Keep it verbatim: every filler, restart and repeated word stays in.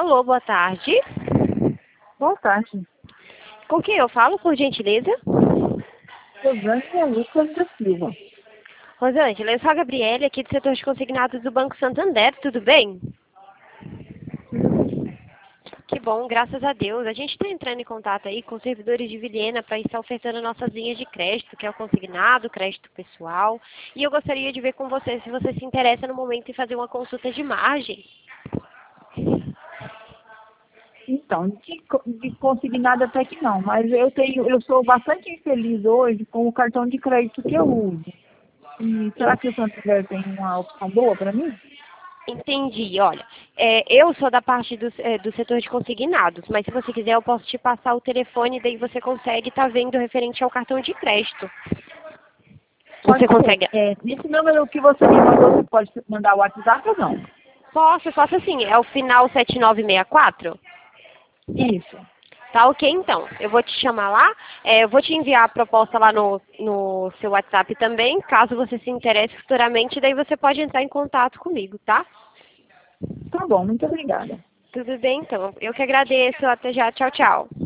Alô, boa tarde. Boa tarde. Com quem eu falo, por gentileza? Rosângela Lucas da Silva. Rosângela, eu sou a Gabriele, aqui do setor de consignados do Banco Santander, tudo bem? Que bom, graças a Deus. A gente está entrando em contato aí com os servidores de Vilhena para estar ofertando nossas linhas de crédito, que é o consignado, crédito pessoal. E eu gostaria de ver com você se você se interessa no momento em fazer uma consulta de margem. Então, de, co- de consignado até que não, mas eu tenho, eu sou bastante infeliz hoje com o cartão de crédito que eu uso. E será que o Santander tem uma opção boa para mim? Entendi, olha, é, eu sou da parte do, é, do setor de consignados, mas se você quiser eu posso te passar o telefone, daí você consegue estar vendo referente ao cartão de crédito. Você Pode ser. consegue? É, nesse número que você me mandou, você pode mandar o WhatsApp ou não? Posso, posso sim, é o final sete nove seis quatro? Isso. Tá ok, então. Eu vou te chamar lá, é, eu vou te enviar a proposta lá no, no seu WhatsApp também, caso você se interesse futuramente, daí você pode entrar em contato comigo, tá? Tá bom, muito obrigada. Tudo bem, então. Eu que agradeço. Até já. Tchau, tchau.